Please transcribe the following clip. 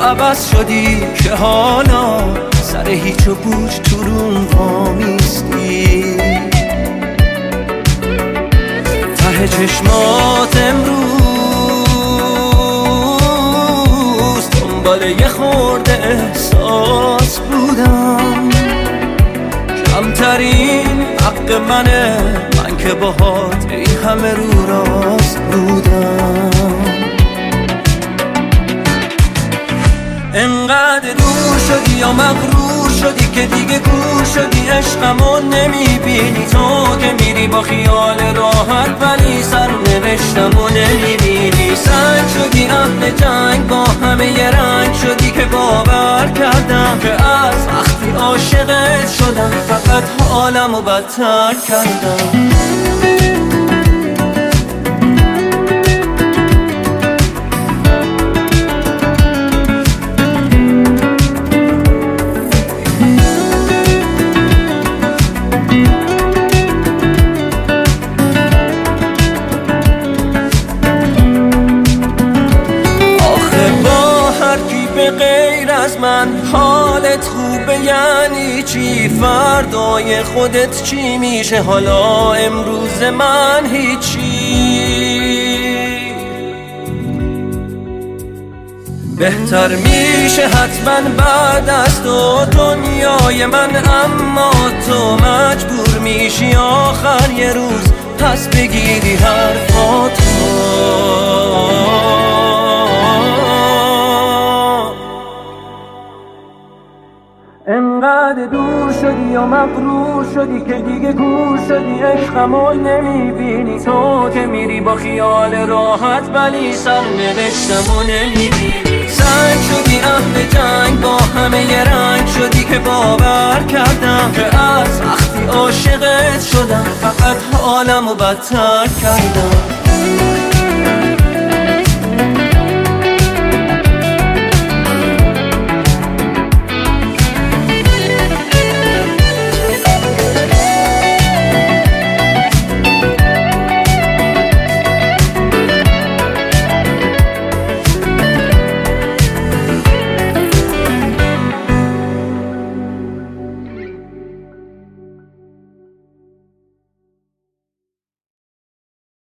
عوض شدی که حالا سر هیچ و پوچ تو روم وامیستی. ته چشمات امروز دنبال یه خورده احساس بودم. کمترین حق منه، من که باهات این همه رو راست بودم. انقدر دور شدی یا مغرور شدی که دیگه کور شدی، عشقمو نمیبینی. تو که میری با خیال راحت ولی سرنوشتمو نمیبینی. سنگ شدی اهل جنگ، با همه یه رنگ شدی که باور کردم که از وقتی عاشقت شدم فقط حالمو بدتر کردم. غیر از من حالت خوبه یعنی چی؟ فردای خودت چی میشه؟ حالا امروز من هیچی. بهتر میشه حتما بعد از تو دنیای من، اما تو مجبور میشی آخر یه روز پس بگیری حرفاتو. انقدر دور شدی یا مغرور شدی که دیگه کور شدی، عشقمو نمیبینی. تو که میری با خیال راحت ولی سرنوشتمو نمیبینی. سنگ شدی اهل جنگ، با همه یه رنگ شدی که باور کردم که از وقتی عاشقت شدم فقط حالمو بدتر کردم.